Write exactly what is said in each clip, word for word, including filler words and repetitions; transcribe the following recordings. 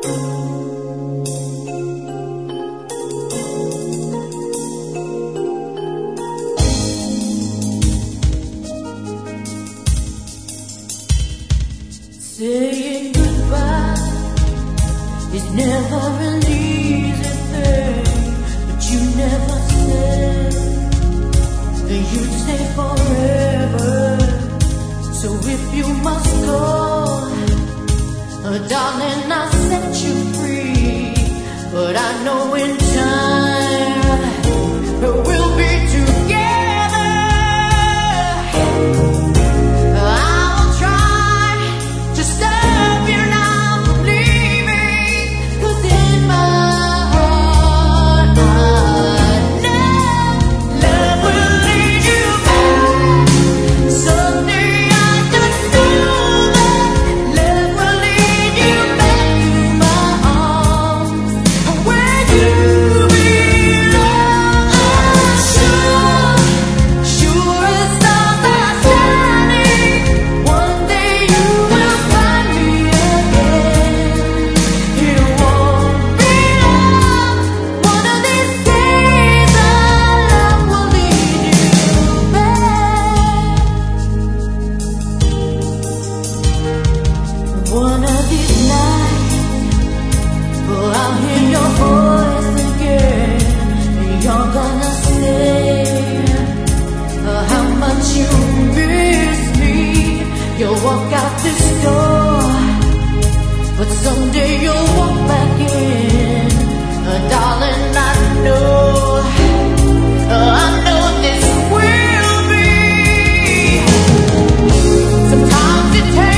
Saying goodbye is never an easy thing, but you never said that you'd stay forever. So if you must go, oh, darling, I'll set you free. But I know in time we'll be together. One of these nights, oh, I'll hear your voice again. You're gonna say oh, how much you miss me. You'll walk out this door, but someday you'll walk back in. Oh, darling, I know, oh, I know this will be. Sometimes it takes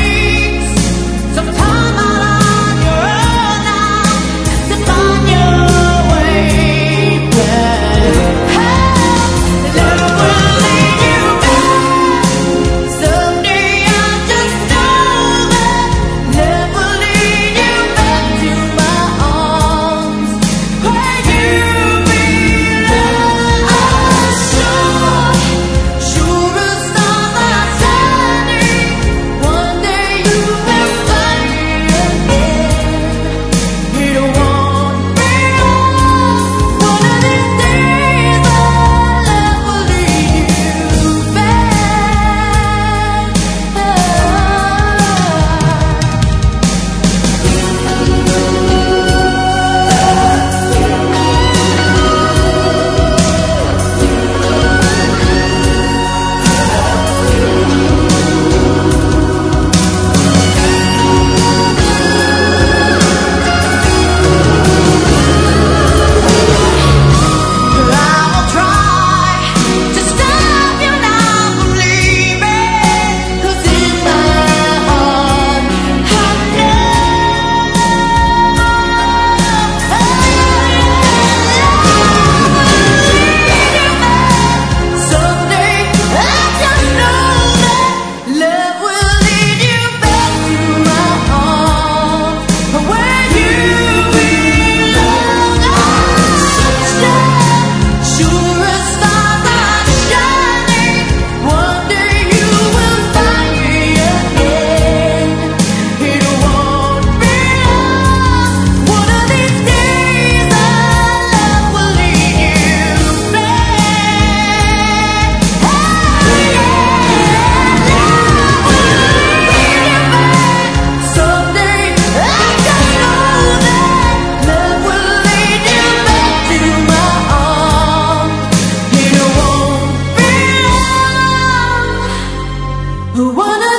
One